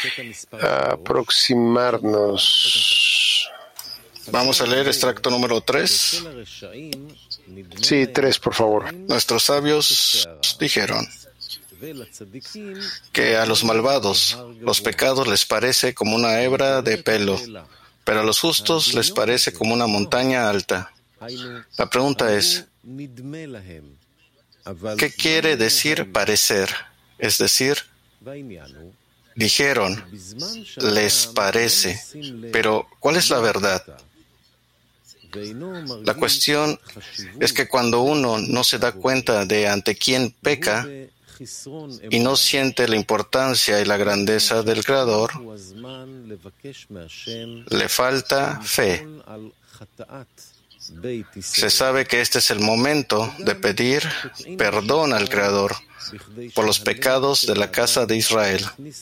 aproximarnos. Vamos a leer extracto número 3. Sí, 3, por favor. Nuestros sabios dijeron que a los malvados los pecados les parece como una hebra de pelo, pero a los justos les parece como una montaña alta. La pregunta es, ¿qué quiere decir parecer? Es decir, dijeron, les parece, pero ¿cuál es la verdad? La cuestión es que cuando uno no se da cuenta de ante quién peca y no siente la importancia y la grandeza del Creador, le falta fe. Se sabe que este es el momento de pedir perdón al Creador por los pecados de la casa de Israel.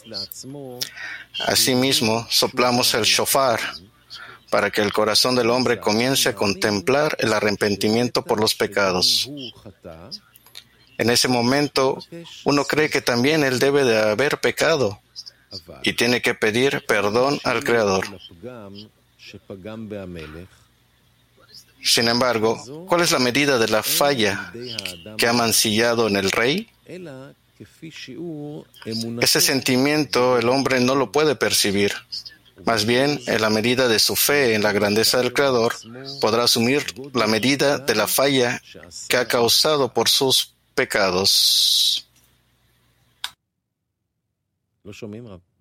Asimismo, soplamos el shofar para que el corazón del hombre comience a contemplar el arrepentimiento por los pecados. En ese momento, uno cree que también él debe de haber pecado y tiene que pedir perdón al Creador. Sin embargo, ¿cuál es la medida de la falla que ha mancillado en el rey? Ese sentimiento el hombre no lo puede percibir. Más bien, en la medida de su fe en la grandeza del Creador, podrá asumir la medida de la falla que ha causado por sus pecados.